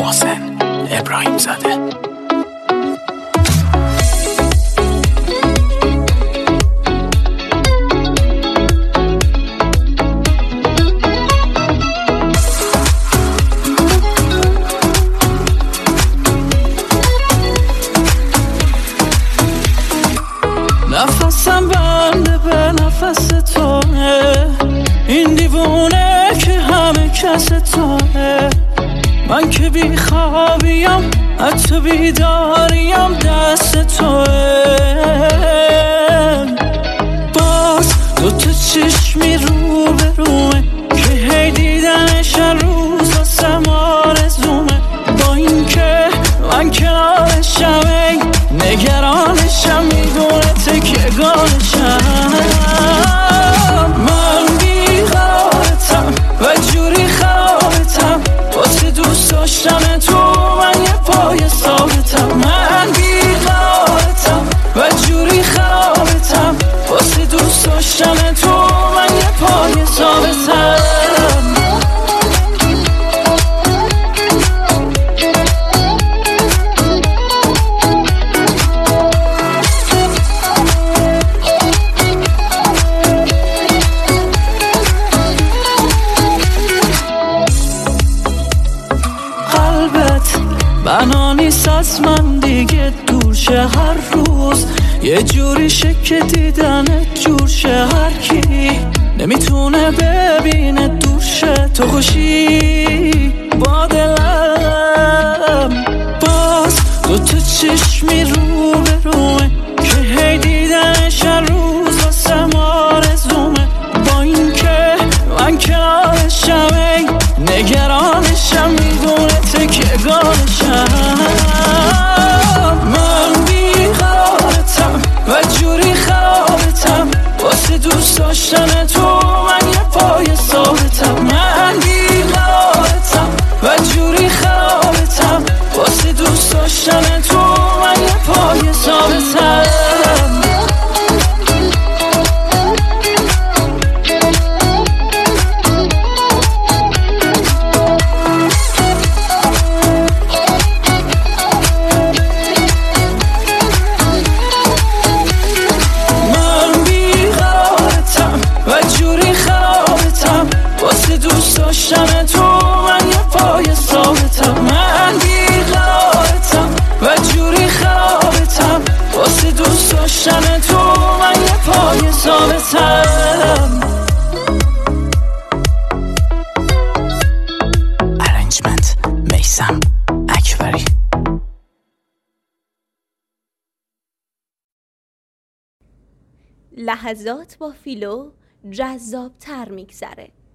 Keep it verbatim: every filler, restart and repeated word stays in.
محسن ابراهیم زاده. نفسم بنده به نفس توه، این دیوونه که همه کس توه. من که بی خوابیم حتی بیداریم دست توه. باز دوتا چشمی رو به رومه که هی دیدنش روز واسه ما آرزومه. با این که من کنارشم ای نگرانشم، میدونه تکیه‌گاهشم. من بیقرارتم و جوری خرابتم، واسه دوست داشتن تو من یه پای ثابتم. من بیقرارتم و جوری خرابتم، واسه دوست داشتن تو من یه پای ثابتم. بنا نیست از من دیگه دور شه، هر روز یه جوری شکه دیدنت جور شه. هر کی نمیتونه ببینه دور شه، تو خوشی با دلم. باز دوتا چشمی رو به رومه که هی دیدنش هر روز واسه ما آرزومه. با این که من کنارشم ای نگرانشم، میدونه تکیه‌گاهشم. من بیقرارتم و جوری خرابتم، واسه دوست داشتن تو من یه پای ثابتم. من بیقرارتم و جوری خرابتم، واسه دوست داشتن تو من یه پای ثابتم. داشتن تو من یه پای ثابتم. من بیقرارتم و جوری خرابتم، واسه دوست داشتن تو من یه پای ثابتم. ارنجمنت میثم اکبری. لحظات با فیلو جذاب تر میگذره.